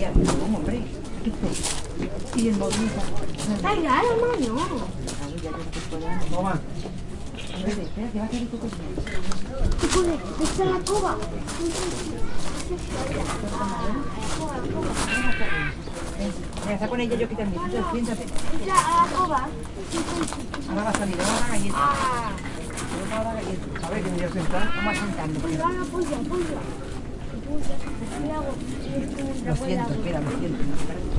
ya, ¿cómo, hombre? Y el móvil. ¡Ay, la mano! Toma. Espera, que va a caer tu cosa. ¿Qué pone? ¿Está la coba? Mira, está con ella, yo quita el mío. Siéntate. La coba. Ahora va a salir, vamos a dar galletas. Vamos a dar galletas. A ver, que me voy a sentar. Vamos a sentarnos. Apoya. Lo siento, espera, lo siento.